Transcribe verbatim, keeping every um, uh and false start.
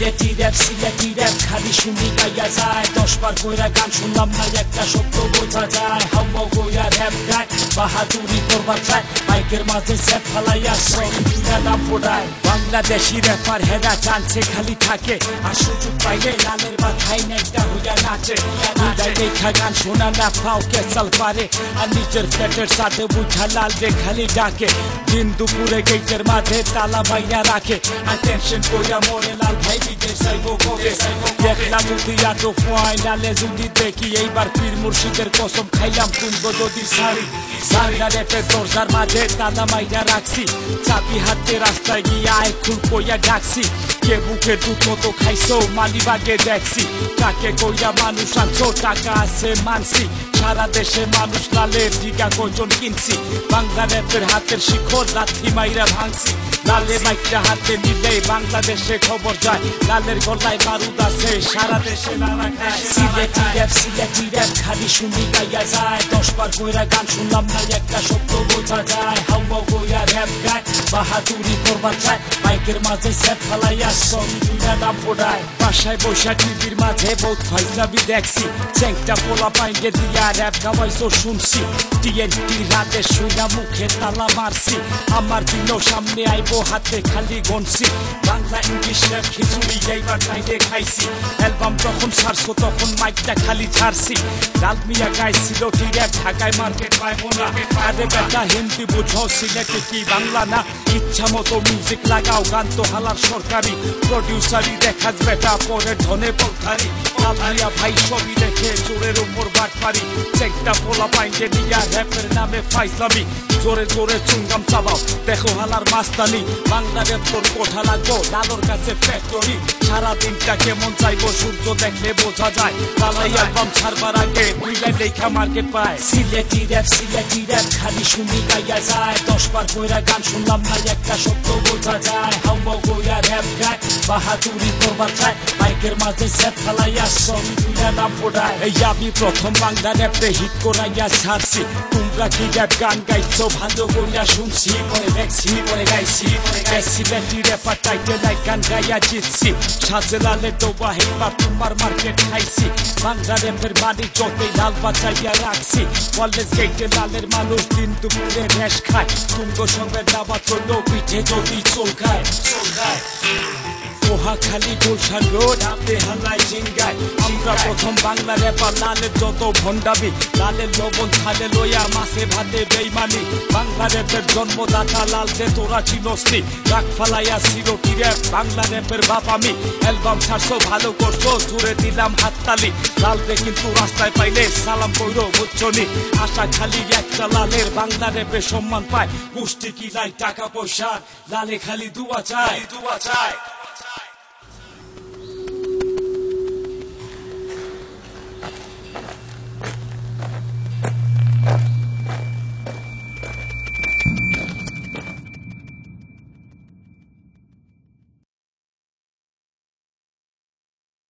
Sylheti rap Sylheti rap খালি শুনি গাইয়া যায় দশ বার কইরা গান শুনলাম না একটা শব্দ বোঝা যায় হাওয়া কইরা র‍্যাপ গায় বাহাদুরি করবার চায় মাইকের মাঝে সেট ফালাইয়া সঙ্গীরা নাম ফোটায় বাংলাদেশি র্যাপার হেরা চান্সে খালি থাকে আর সুযোগ পাইলে লালের মাথায় নেকটা হইয়া নাচে উদাই দেখা গান শোনা না পাও কেসাল পারে আর নিজের পেটের সাথে বুঝা লাল রে খালি ডাকে দিন দুপুরে গেটের মাঝে তালা বাইয়া রাখে আর টেনশন কইরা মরে লাল ভাই বিদেশ যাইবো কবে দেখলাম উদিয়া তো ফাইনালে যদি দেখি এইবার পীর মুর্শিদের কসম খাইলাম তুলবো যদি সারি সারিয়া রেপে দরজার মাঝে তালা মাইয়া রাখছি চাবি হাতে রাস্তায় গিয়ে আয় খুল কইয়া ডাকছি কে বুকে দুধ মতো খাইছো মালিবাগে দেখছি কাকে কইয়া মানুষ আনছো টাকা আছে মানছি সারা দেশে মানুষ লালের জিগা কয়জন কিনছি বাংলা র্যাপের হাতের শিখর লাথি মাইরা ভাঙছি লালের মাইকটা হাতে নিলে বাংলাদেশে খবর যায় লালের গলায় বারুদ আছে সারা দেশে নানা খায় সিলেটি র‍্যাপ সিলেটি র‍্যাপ খালি শুনি গাইয়া যায় দশ বার কইরা গান শুনলাম না একটা শব্দ বোঝা যায় হাওয়া কইরা র‍্যাপ গায় বাহাদুরি করবার চায় মাইকের মাঝে সেট ফালাইয়া সঙ্গীরা নাম ফোটায় বাসায় বসা টিভির মাঝে বহুত ফাইজলামি দেখছি চেংটা পোলা পাইকে দিয়া র‍্যাপ গাওয়াইছো শুনছি টিএনটি রাতে শুনা মুখে তালা মারছি আমার দিনও সামনে আইবো হাতে খালি গনছি বাংলা ইংলিশ র‍্যাপ খিচুড়ি এইবার চাইলে খাইছি অ্যালবাম যখন ছাড়ছো তখন মাইকটা খালি ছাড়ছি লাল মিয়া গাইছিল টি র‍্যাপ ঢাকায় মার্কেট পাইবো না আরে বেটা হিন্দি বুঝো সিলেটে কি বাংলা না ইচ্ছা মতো মিউজিক লাগাও গান তো হালার সরকারি প্রডিউসারই দেখাস বেটা পরে ধনে পলথারি লালিয়া ভাই ছবি দেখে জোরের উপর বাট পারি চেকটা পোলা পাইকে নিয়া র‍্যাপের নামে ফাইজলামি জোরে জোরে চুঙ্গাম চাবাও দেখো হালার মাস্তানি বাংলা র‍্যাপ তোর কোঠা লাগবো লালোর কাছে ফ্যাক্টরি সারা দিনটা কেমন চাইবো সূর্য দেখলে বোঝা যায় লালাই অ্যালবাম ছাড়বার আগে বুঝলে লেখা মার্কেট পায় সিলেটি র‍্যাপ সিলেটি র‍্যাপ খালি শুনি গাইয়া যায় দশ বার কইরা গান শুনলাম না একটা শব্দ বোঝা যায় হাওয়া কইরা র‍্যাপ গায় বাহাদুরি করবার চায় মাইকের মাঝে সেট ফালাইয়া সঙ্গীরা নাম ফোটায় এই আমি প্রথম বাংলা র‍্যাপে হিট করাইয়া ছাড়ছি তোমরা কি র‍্যাপ গান গাইছো ভালো কইরা শুনছি পরে দেখছি পরে গাইছি পরে গাইছি সিলেটি র‍্যাপার টাইটেল লাইক গান গাইয়া জিতছি সাজে লালে ডোবা হেবার তোমার মার্কেট খাইছি বাংলা র‍্যাপের বাড়ি যতই লাল বাজাইয়া রাখছি কলেজ গেটে লালের মানুষ দিন দুপুরে রেশ খায় তুঙ্গ সঙ্গে দাবা চলো পিঠে যদি চোল খায় চোল খায় খালি গুলশান রোড আপনি হালাই জিঙ্গায় আমরা প্রথম বাংলা র‍্যাপার লালের যত ভণ্ডামি লালের লবণ খালে লইয়া মাছে ভাতে বেইমানি বাংলা র‍্যাপের জন্মদাতা লাল যে তোরা চিনসনি রাগ ফালাইয়া সিরোটি র‍্যাপ বাংলা র‍্যাপের বাপ আমি অ্যালবাম ছাড়ছো ভালো করছো জুড়ে দিলাম হাততালি লালরে কিন্তু রাস্তায় পাইলে সালাম কইরো বুঝছনি আশা খালি একটা লালের বাংলা র‍্যাপে সম্মান পায় পুষ্টি কি নাই টাকা পয়সা লালে খালি দুয়া চায় দুয়া চায়